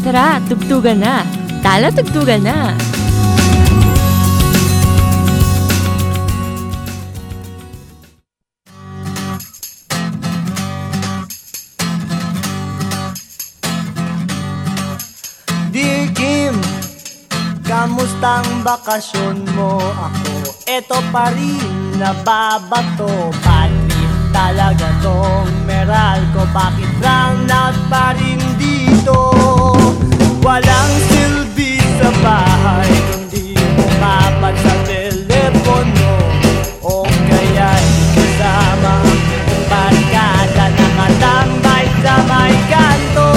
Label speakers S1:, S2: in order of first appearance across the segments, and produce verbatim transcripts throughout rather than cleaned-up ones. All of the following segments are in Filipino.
S1: Tara, tugtugan na. Tala, tugtugan na.
S2: Dear Kim, kamustang bakasyon mo? Ako, eto pa rin, nababato. Palit talaga tong meral ko. Bakit brown out pa rin dito? Walang silbi sa bahay, kundi umapat sa telepono. O kaya'y kasama ang barkada, nakatambay sa may kanto.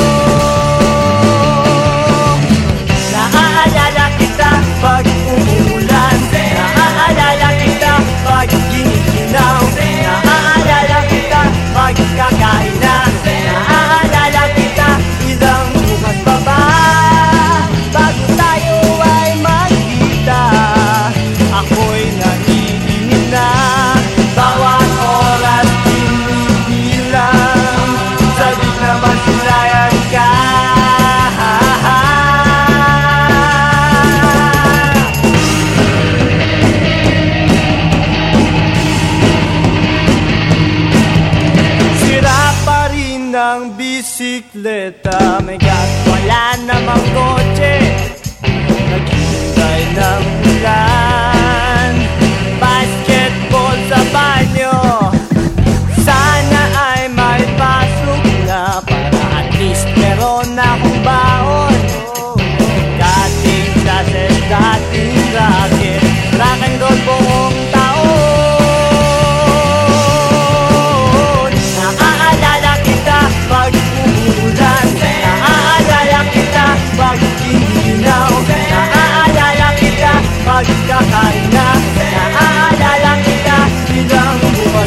S2: Naaalala kita pag umuulan, naaalala kita pag giniginaw, naaalala kita pag kakain na, naaalala kita ilang bukas pa ba bago tayo ay magkita. Ako'y naiinip na, bawat oras binibilang, sabik na masilayan ka. Ng bisikleta, may gas, wala namang kotse, naghihintay ng ulan. Basketball sa banyo, sana ay may pasok na, para at least meron akong baon. Dating sases, dating racket, rock and roll buong taon. Pag umuulan, naaalala kita pag giniginaw, naaalala kita pag kakain na, naaalala kita ilang buwan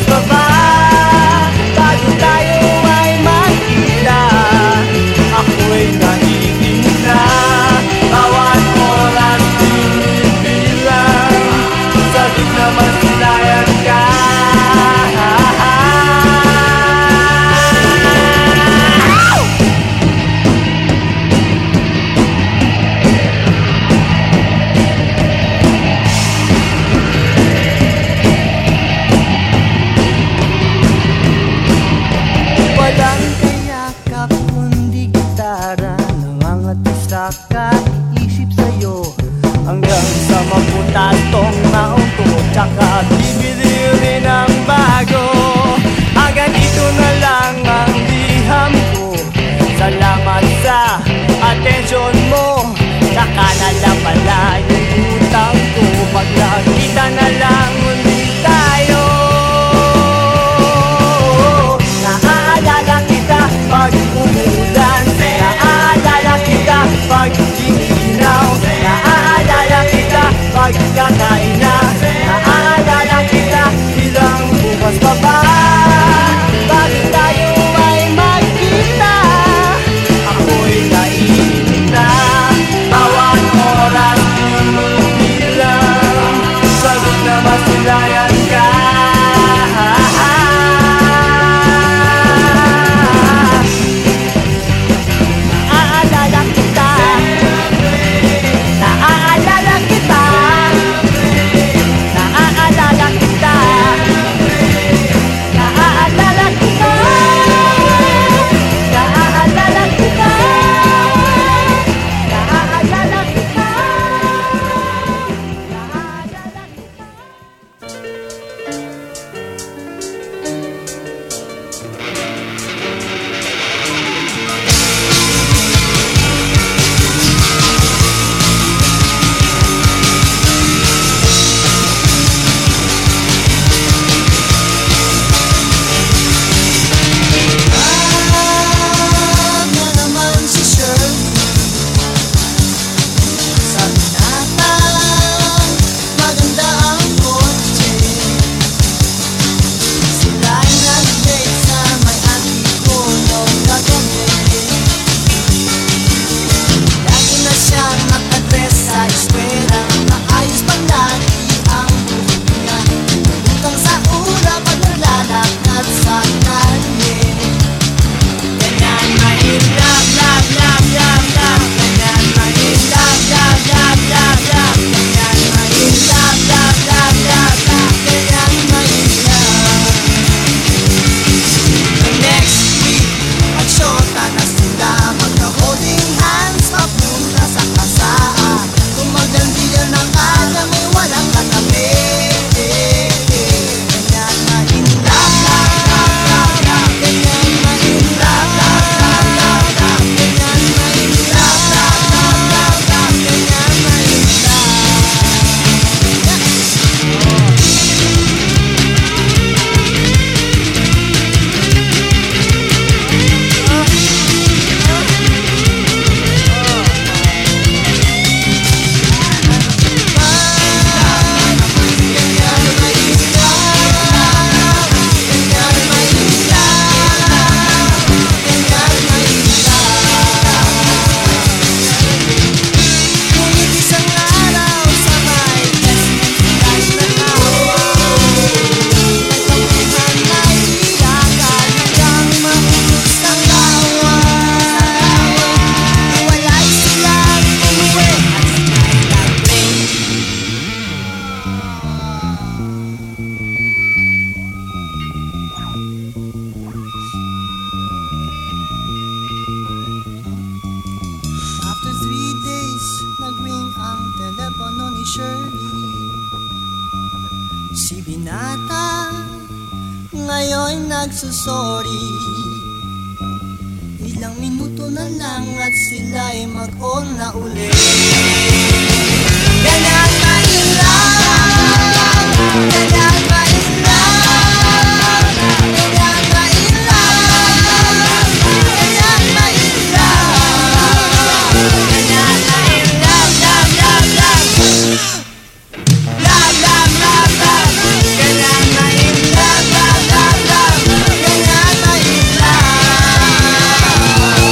S3: nagsusorry. Ilang minuto na lang at sila'y mag-on na uli. Ganyan ba yun lang? Ganyan ba yun lang? Ganyan ba yun lang? Ganyan ba yun lang? Ganyan ba yun lang? Lang, lang, lang. Lang, lang, lang, lang. Ganyan ba yun lang? Lang, lang, lang. Ganyan ba yun lang?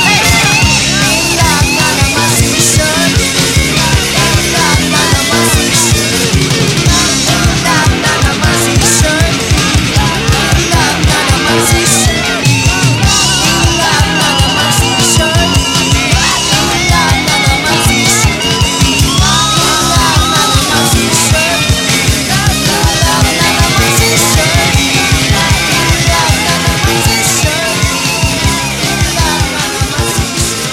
S3: Lang na naman si Shirley. Lang na naman si Shirley. Lang na naman si Shirley. Lang na naman si Shirley. Lang na naman si Shirley. Lang na naman si Shirley. Lang na naman si Shirley. Lang na naman si Shirley. Lang na naman si Shirley. Lang na naman si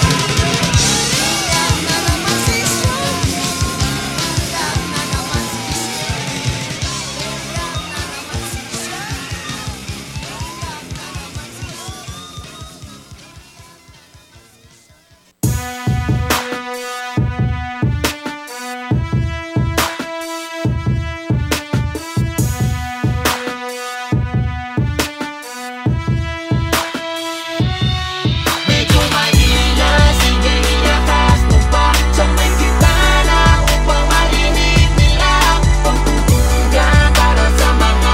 S3: medyo mahina, sige ilakas mo pa sa may bintana upang marinig nila ang pagtutugan para sa mga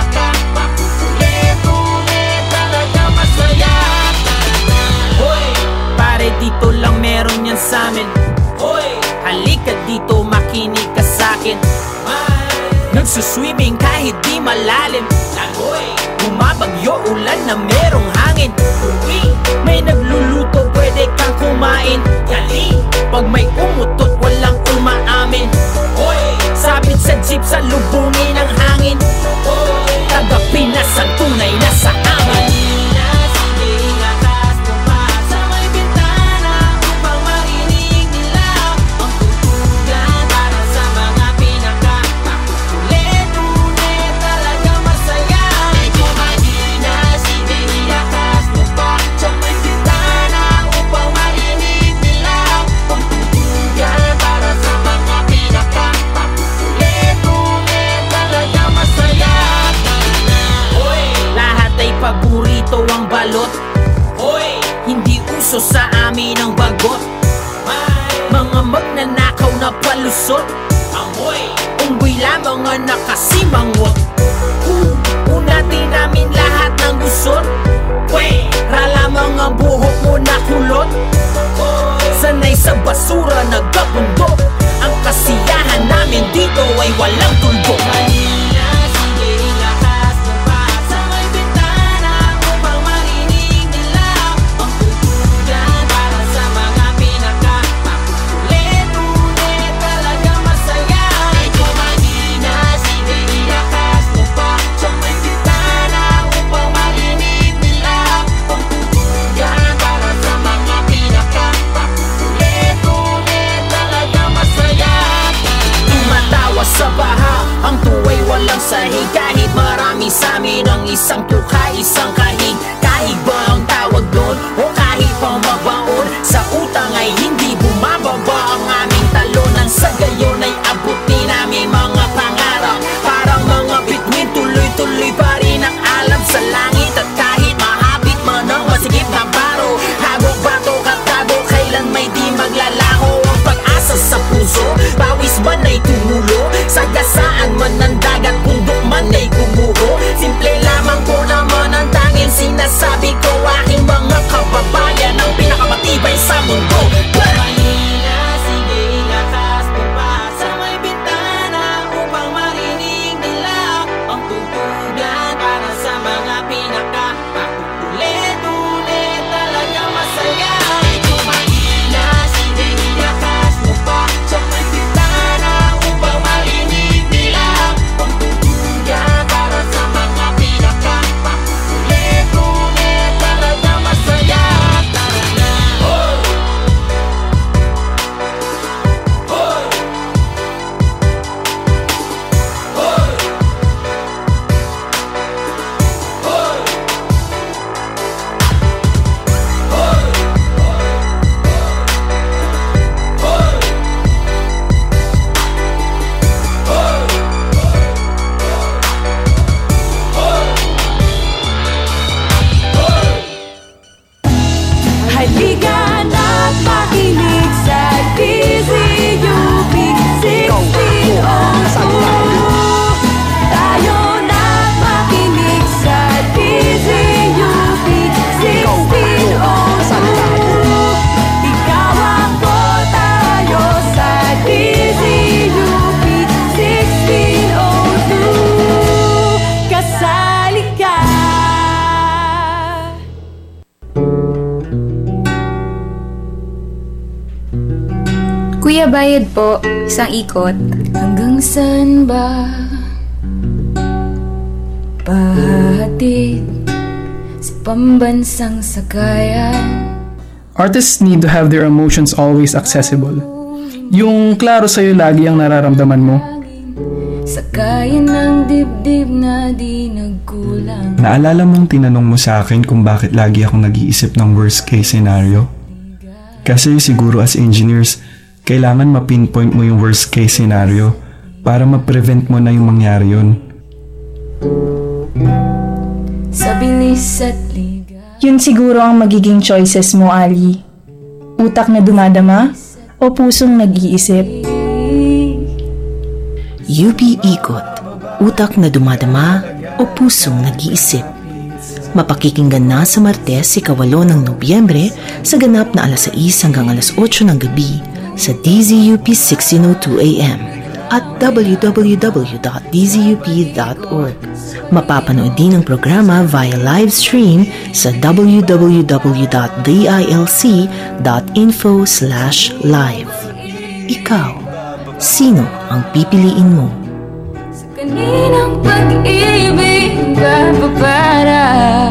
S3: pinaka-makukulit-ulit talaga masaya.
S2: Hoy, pare dito lang meron yan sa'min. Hoy, halika dito makinig ka sa'kin. Nagsuswimming kahit di malalim. Hoy, bumabagyo ulan na merong hangin. Uwi, may nagluluto pwede kang kumain. Yali, pag may umutot walang umaamin. Hoy, sabit sa jeep sa lubungin ng hangin. Hoy, taga Pinas ang tunay na sa amin.
S3: sige ilakas mo pa sa may bintana upang marinig nila ang tutugan para sa mga pinaka-makukulit-ulit talaga masaya. Medyo mahina, sige ilakas mo pa sa may bintana upang marinig nila ang tutugan para sa mga pinaka-makukulit-ulit talaga masaya.
S2: Hoy, lahat ay paborito ang balot. Hoy, hindi uso sa amin ang bagot. Mga magnanakaw na palusot. Amoy, unggoy lamang ang nakasimangot. Uh, Unatin namin lahat ng gusot. Pwera lamang ang buhok mo na kulot. Sanay sa basura nagkabundok. Ang kasiyahan namin dito ay walang tuldok.
S3: Mahina, sige ilakas mo pa sa may bintana upang marinig nila ang tutugan para sa mga pinaka-makukulit-ulit talaga masaya. Medyo mahina, sige ilakas mo pa sa may bintana upang marinig nila
S4: Kuya, bayad po. Isang ikot. Hanggang saan ba pahatid sa pambansang sakayan?
S5: Artists need to have their emotions always accessible. Yung klaro sa'yo lagi ang nararamdaman mo.
S4: Sakayan ng dibdib na di nagkulang.
S6: Naalala mong tinanong mo sa akin kung bakit lagi akong nag-iisip ng worst case scenario? Kasi siguro as engineers, kailangan ma-pinpoint mo yung worst case scenario para ma-prevent mo na yung mangyari yun.
S4: Sa bilis at liga.
S7: Yun siguro ang magiging choices mo, Ali. Utak na dumadama o pusong nag-iisip?
S8: U P Ikot, utak na dumadama o pusong nag-iisip. Mapakikinggan na sa Martes, ikawalo ng Nobyembre sa ganap na alas sais hanggang alas otso ng gabi sa D Z U P sixteen oh two A M at w w w dot d z u p dot org. Mapapanood din ang programa via live stream sa w w w dot d i l c dot info slash live. Ikaw, sino ang pipiliin mo?
S4: Sa kaninang pag-ibig bababara.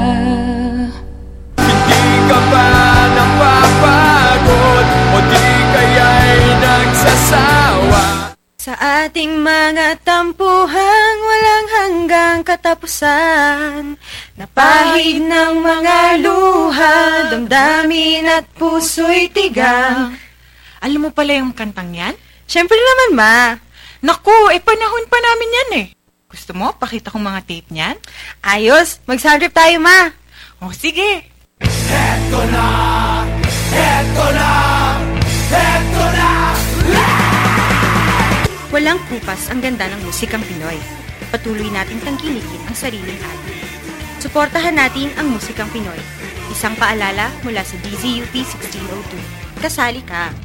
S3: Hindi ka ba napapagod o di kaya'y nagsasawa?
S9: Sa ating mga tampuhang walang hanggang katapusan, napahid ng mga luha, damdamin at puso'y tigang.
S10: Alam mo pala yung kantang yan?
S9: Siyempre naman, ma.
S10: Naku, eh panahon pa namin yan eh. Gusto mo, pakita kong mga tape niyan?
S9: Ayos, mag-sound trip tayo, ma.
S10: O, sige.
S3: Eto na, eto na, eto na.
S9: Walang kupas ang ganda ng musikang Pinoy. Patuloy nating tangkilikin ang sariling atin. Suportahan natin ang musikang Pinoy. Isang paalala mula sa D Z U P sixteen oh two. Kasali ka!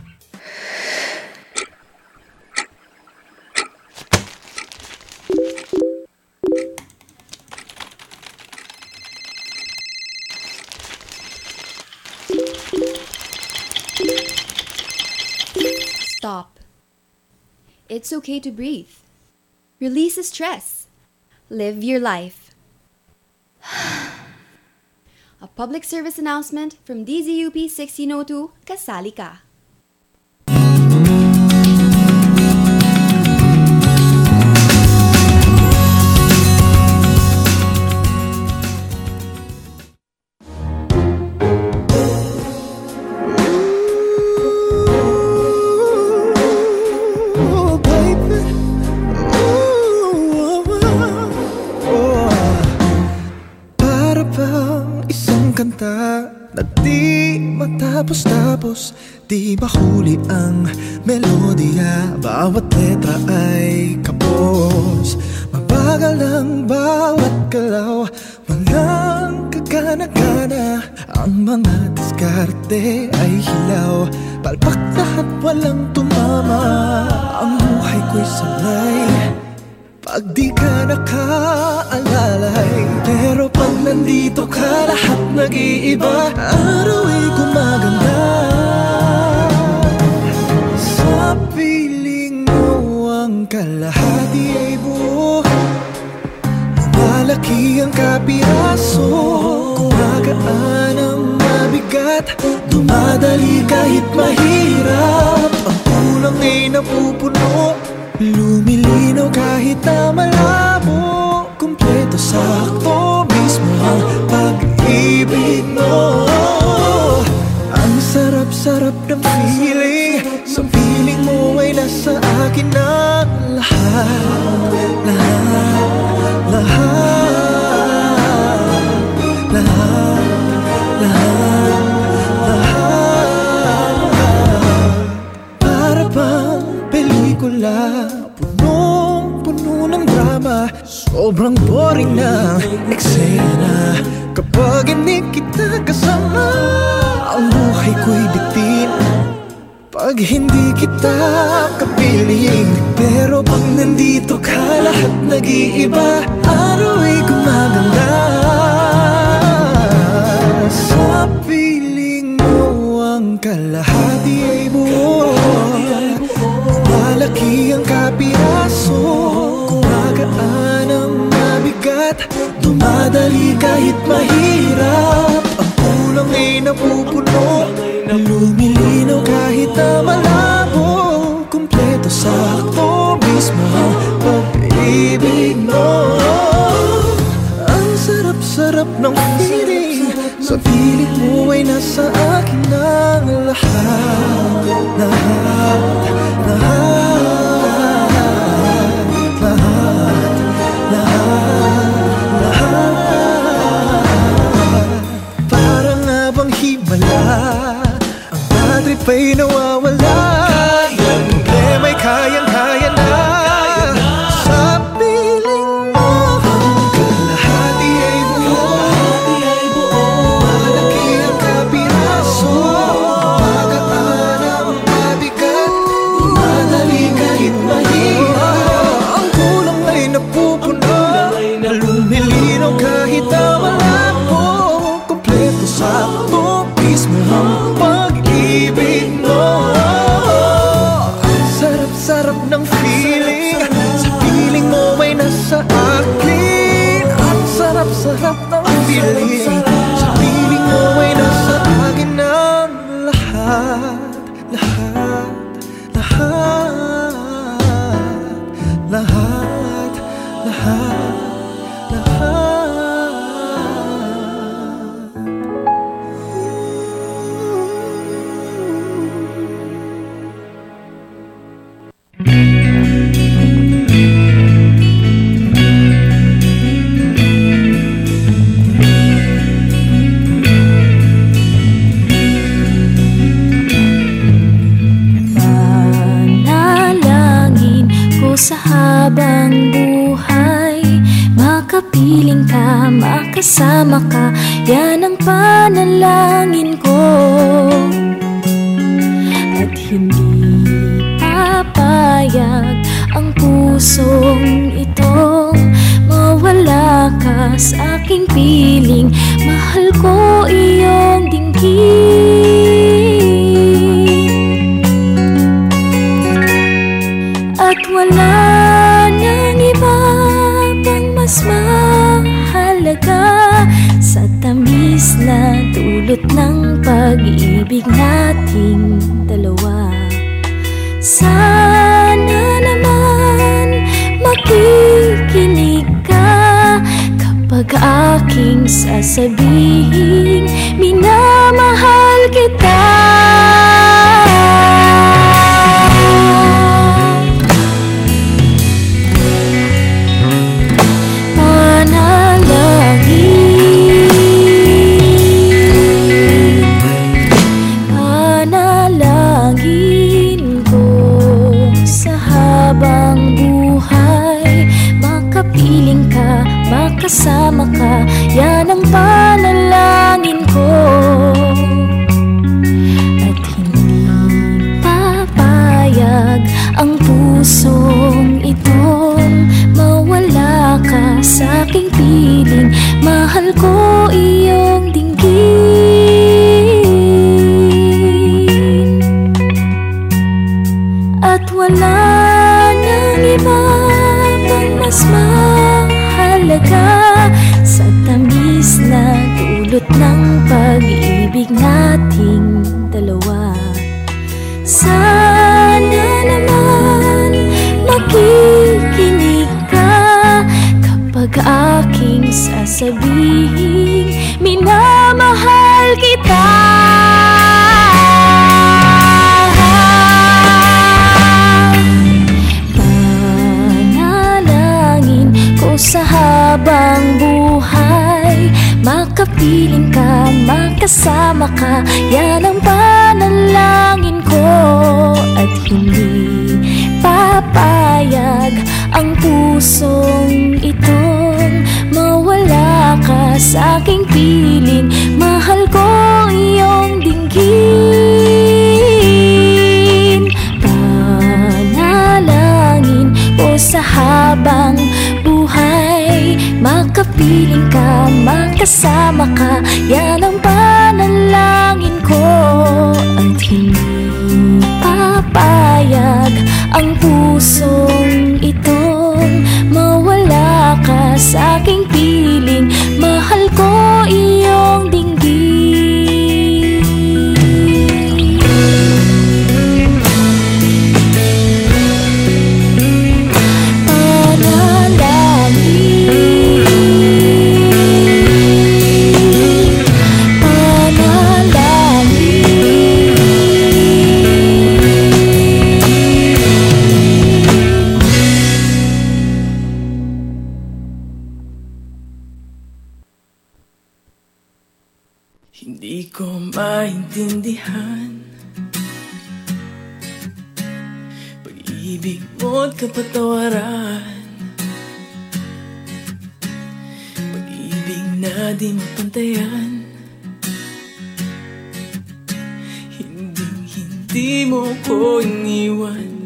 S11: Stop. It's okay to breathe. Release the stress. Live your life. A public service announcement from D Z U P sixteen oh two, Kasali Ka.
S3: Na di matapos-tapos, di mahuli ang melodiya. Bawat letra ay kapos. Mabagal ang bawat galaw, walang kagana-gana. Ang mga diskarte ay hilaw, palpak lahat walang tumama. Ang buhay ko'y sanay pag di ka nakaalalay. Pero pag nandito ka, lahat nag-iiba. Araw ay gumaganda. Sa piling mo ang kalahati ay buo. Malaki ang kapiraso, gumagaan ang mabigat. Dumadali kahit mahirap, ang kulang ay napupuno. Lumilinaw kahit na malabo, kumpleto sakto mismo ang pag-ibig mo. Ang sarap-sarap ng feeling, sa feeling mo ay nasa akin ang lahat. Lahat, lahat, lahat, lahat, lahat. Para bang pelikula, punong-puno ng drama, sobrang boring ng eksena kapag hindi kita kasama. Ang buhay ko'y bitin pag hindi kita kapiling. Pero pag nandito ka, lahat nag-iiba. Araw ay gumaganda. Sa piling mo ang kalahati ay buo. kahit mahirap. Ang kulang ay napupuno, lumilinaw kahit na malabo. Kumpleto sakto mismo ang pag-ibig mo. Ang sarap-sarap ng feeling, sa piling mo ay nasa akin ang lahat. Lahat, lahat, lahat, lahat, lahat. Parang nga bang himala, ang bad trip ay nawawala. Problema'y kayang-kaya na sa piling mo. Ang kalahati ay buo, malaki ang kapiraso. Magaan ang mabigat, madali kahit mahirap. Ang kulang ay napupuno, lumilinaw kahit na malabo. Kompleto sakto mismo ang pag-ibig mo. Sarap ng feeling, sa piling mo ay nasa akin. Ang sarap-sarap ng feeling, sa piling mo ay nasa akin ang lahat. Lahat, lahat, lahat, lahat, lahat.
S12: Sa habang buhay, makapiling ka, makasama ka, yan ang panalangin ko. At hindi papayag ang pusong itong mawala ka sa aking piling. Mahal ko iyong dinggin, at wala nang iba pang mas mahalaga sa tamis na dulot ng pag-ibig nating dalawa. Sana naman makikinig ka kapag aking sasabihin minamahal kita. Kasama ka, yan ang panalangin ko. At hindi papayag ang pusong itong mawala ka sa aking piling. Mahal ko iyong dinggin, at wala nang iba pang mas mahalaga sa tamis na dulot ng pag-ibig nating dalawa. Sana naman makikinig ka kapag aking sasabihin minamahal kita. Panalangin ko sa habang buhay, makapiling ka, makasama ka, yan ang panalangin ko. At hindi papayag ang pusong itong mawala ka sa aking piling. Mahal ko iyong dinggin, panalangin ko sa habang buhay, makapiling ka, makasama ka, yan ang panalangin ko. At hindi papayag ang pusong itong mawala ka sa aking piling. Mahal
S3: Hindi ko maintindihan pag-ibig mo't kapatawaran, pag-ibig na di mapantayan. Hindi, hindi mo ko iniwan.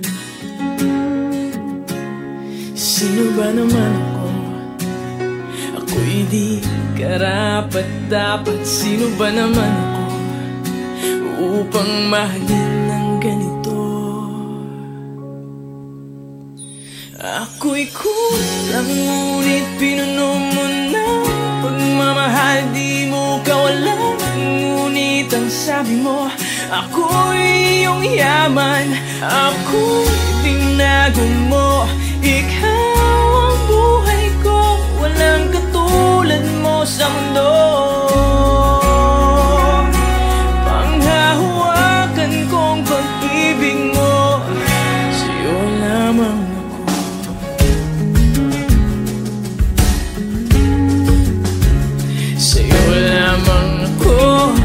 S3: Sino ba naman ako? Ako'y di karapat dapat. Sino ba naman ako upang mahalin ng ganito? Ako'y kulang ngunit pinuno mo na pagmamahal, di mo kawalan. Ngunit ang sabi mo, ako'y iyong yaman, ako'y binago mo. Ikaw ang buhay ko, walang katulad mo sa mundo. Panghahawakan kong pag-ibig mo, sa'yo lamang ako. Sa'yo lamang ako.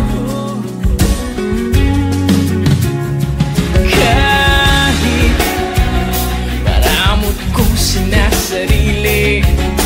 S3: Kahit maramot kong sinasarili,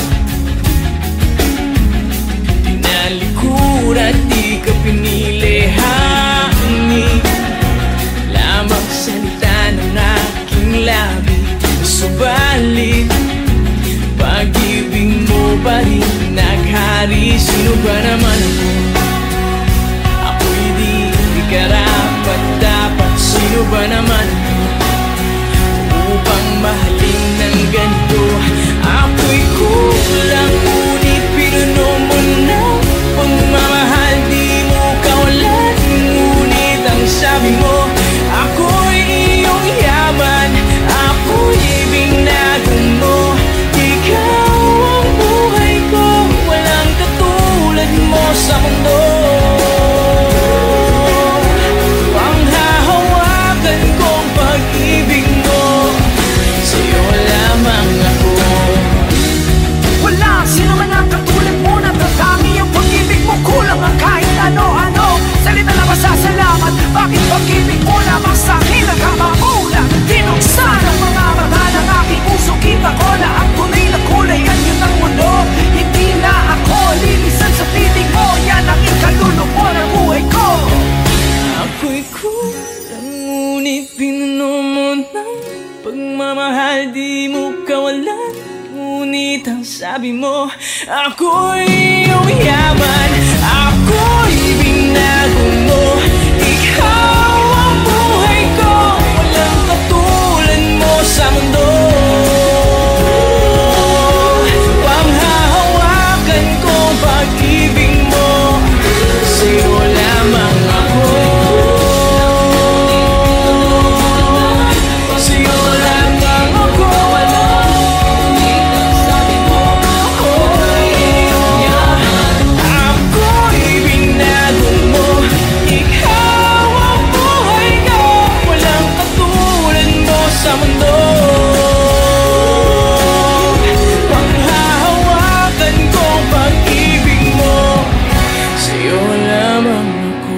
S3: tinalikuran, di ka pinili. Hangin lamang salita ng aking labi, subalit pag-ibig mo pa rin naghari. Sino ba naman ako? Ako'y di, di karapat dapat. Sino ba naman ako upang mahalin ng ganito? Ako'y kulang ngunit pinuno mo na pagmamahal, di mo kawalan. Ngunit ang sabi mo, ako'y iyong yaman, ako'y binago mo. Ikaw ang buhay ko, walang katulad mo sa mundo. Panghahawakan kong pag-ibig mo, sa'yo lamang ako.
S13: Wala sino man ang katulad mo, natatami ang pag-ibig mo. Kulang ang kahit ano-ano, salita na masasalamat. Bakit pag-ibig mo lamang sa'kin nagkakaulan? Tinuksan ang mga mata ng aking puso. Kita ko na ang tunay na kulay, yan yun ang mundo. Hindi na ako lilisan sa piling mo, yan ang ikaluluwa ng buhay ko.
S3: Ako'y kulang ngunit pinuno mo na pagmamahal, di mo kawalan. Ngunit ang sabi mo, ako'y iyong yaman, ako'y binago mo. Ikaw ang buhay ko, walang katulad mo sa mundo. Panghahawakan kong pag-ibig mo, sa'yo lamang ako. Sa'yo lamang ako. Ako'y binago mo. Ikaw ang buhay ko, walang katulad mo sa mundo. Panghahawakan kong pag-ibig mo, sa'yo lamang ako.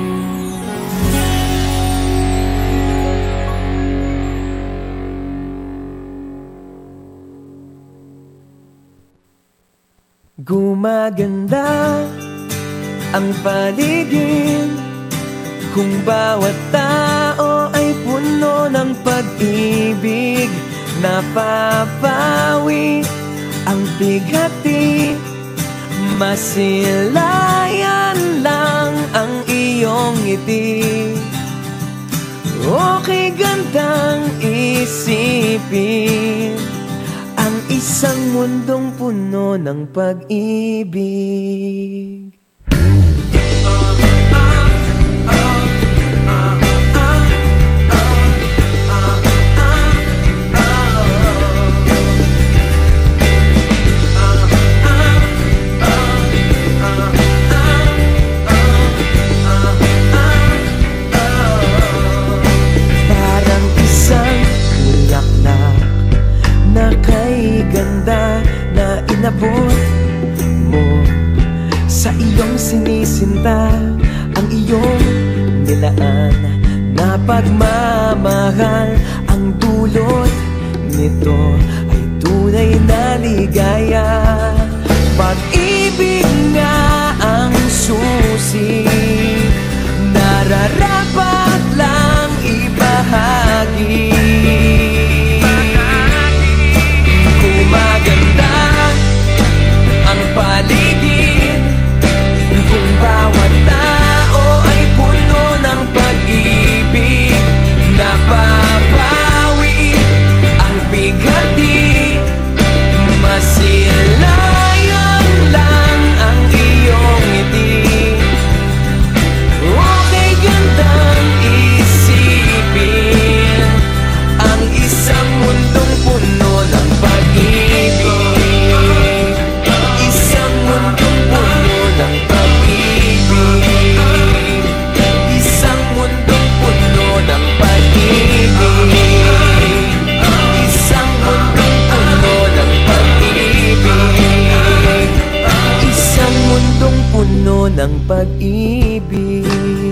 S14: Gumaganda ang paligid kung bawat tao ay puno ng pag-ibig. Napapawi ang bighati, masilayan lang ang iyong ngiti. Okay, gandang isipin ang isang mundong puno ng pag-ibig. Parang isang bulaklak na kay ganda na inabot mo sa kita ang iyong nilaan na pagmamahal. Ang dulot nito ay tunay na ligaya. Pag-ibig nga ang susi, nararapat lang ibahagi. Gumaganda ang paligid kung bawat tao ay puno ng pag-ibig. Napapawi ang bigati, masilayan lang ang iyong ngiti. Okay, gandang isipin ang isang mundong puno ng pag-ibig. Isang mundong puno ng pag-ibig. Isang mundong puno ng pag-ibig. Isang mundong puno ng pag-ibig. Isang mundong puno ng pag-ibig.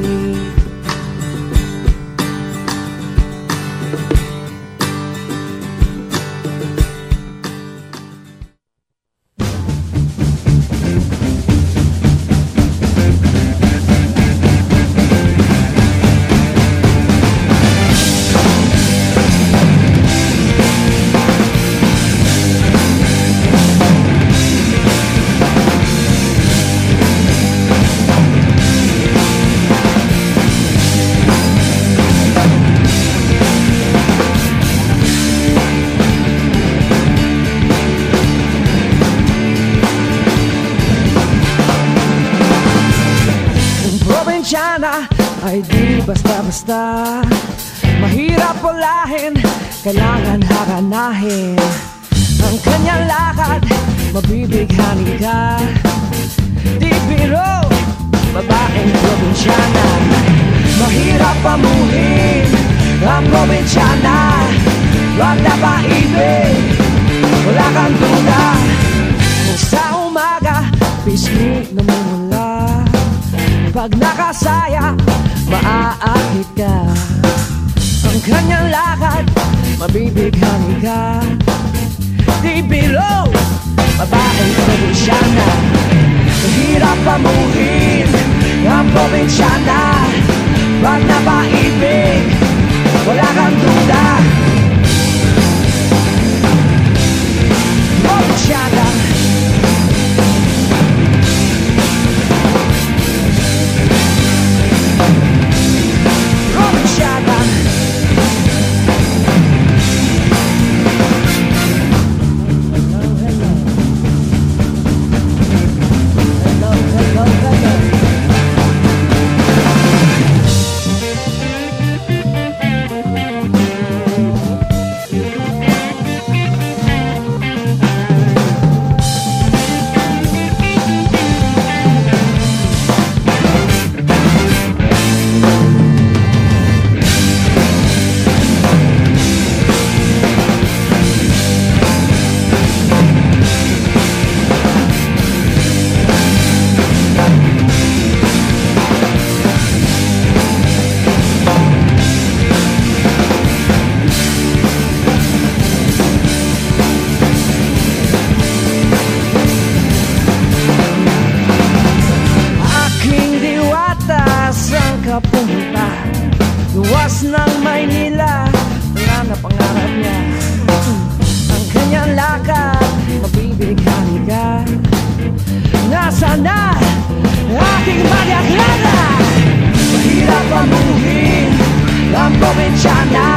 S13: Probinsyana ay di basta-basta, mahirap pulahin, kailangan hakanahin. Ang kanyang lakad, mabibighani ka. Di biro, babaeng probinsyana, mahirap pamuhin ang probinsyana. Wag na paibig, wala kang duda. Kung sa umaga, pisngi namumula, pag nakasaya, maaakit ka. Ang kanyang lakad, mabibighani ka. Di biro, babaeng probinsyana, mahirap pamuhin ang probinsyana. Pag napaibig, wala kang duda. Probinsyana, probinsyana. Pumunta luwas ng Maynila, wala na pangarap niya. Ang kanyang lakad, mabibighani ka. Nasaan na aking Maria Clara? Mahirap pamuhin ang probinsyana.